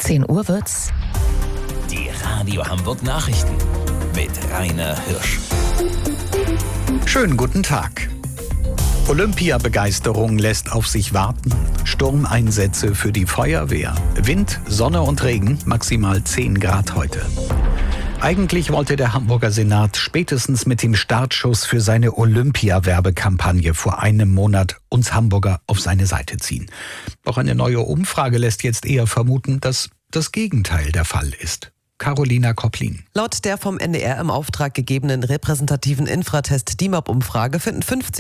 10 Uhr wird's. Die Radio Hamburg Nachrichten mit Rainer Hirsch. Schönen guten Tag. Olympiabegeisterung lässt auf sich warten. Sturmeinsätze für die Feuerwehr. Wind, Sonne und Regen, maximal 10 Grad heute. Eigentlich wollte der Hamburger Senat spätestens mit dem Startschuss für seine Olympia-Werbekampagne vor einem Monat uns Hamburger auf seine Seite ziehen. Doch eine neue Umfrage lässt jetzt eher vermuten, dass das Gegenteil der Fall ist. Carolina Kopplin. Laut der vom NDR im Auftrag gegebenen repräsentativen Infratest DIMAP-Umfrage finden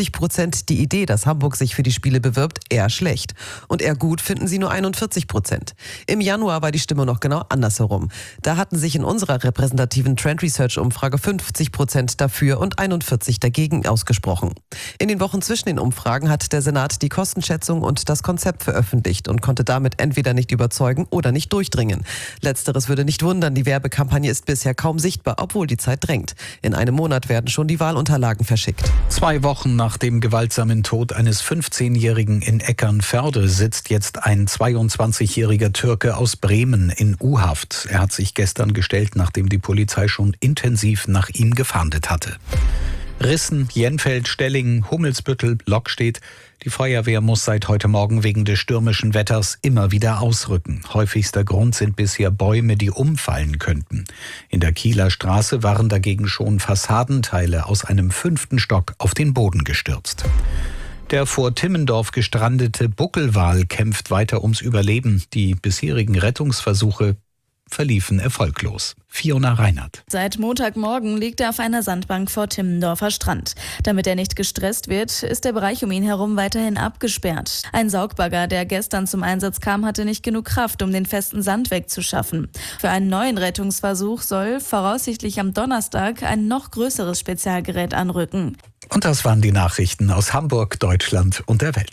50% die Idee, dass Hamburg sich für die Spiele bewirbt, eher schlecht. Und eher gut finden sie nur 41%. Im Januar war die Stimme noch genau andersherum. Da hatten sich in unserer repräsentativen Trend Research-Umfrage 50% dafür und 41% dagegen ausgesprochen. In den Wochen zwischen den Umfragen hat der Senat die Kostenschätzung und das Konzept veröffentlicht und konnte damit entweder nicht überzeugen oder nicht durchdringen. Letzteres würde nicht wundern, die Werbekampagne ist bisher kaum sichtbar, obwohl die Zeit drängt. In einem Monat werden schon die Wahlunterlagen verschickt. 2 Wochen nach dem gewaltsamen Tod eines 15-Jährigen in Eckernförde sitzt jetzt ein 22-jähriger Türke aus Bremen in U-Haft. Er hat sich gestern gestellt, nachdem die Polizei schon intensiv nach ihm gefahndet hatte. Rissen, Jenfeld, Stellingen, Hummelsbüttel, Lokstedt. Die Feuerwehr muss seit heute Morgen wegen des stürmischen Wetters immer wieder ausrücken. Häufigster Grund sind bisher Bäume, die umfallen könnten. In der Kieler Straße waren dagegen schon Fassadenteile aus einem 5. Stock auf den Boden gestürzt. Der vor Timmendorf gestrandete Buckelwal kämpft weiter ums Überleben. Die bisherigen Rettungsversuche verliefen erfolglos. Fiona Reinhardt. Seit Montagmorgen liegt er auf einer Sandbank vor Timmendorfer Strand. Damit er nicht gestresst wird, ist der Bereich um ihn herum weiterhin abgesperrt. Ein Saugbagger, der gestern zum Einsatz kam, hatte nicht genug Kraft, um den festen Sand wegzuschaffen. Für einen neuen Rettungsversuch soll voraussichtlich am Donnerstag ein noch größeres Spezialgerät anrücken. Und das waren die Nachrichten aus Hamburg, Deutschland und der Welt.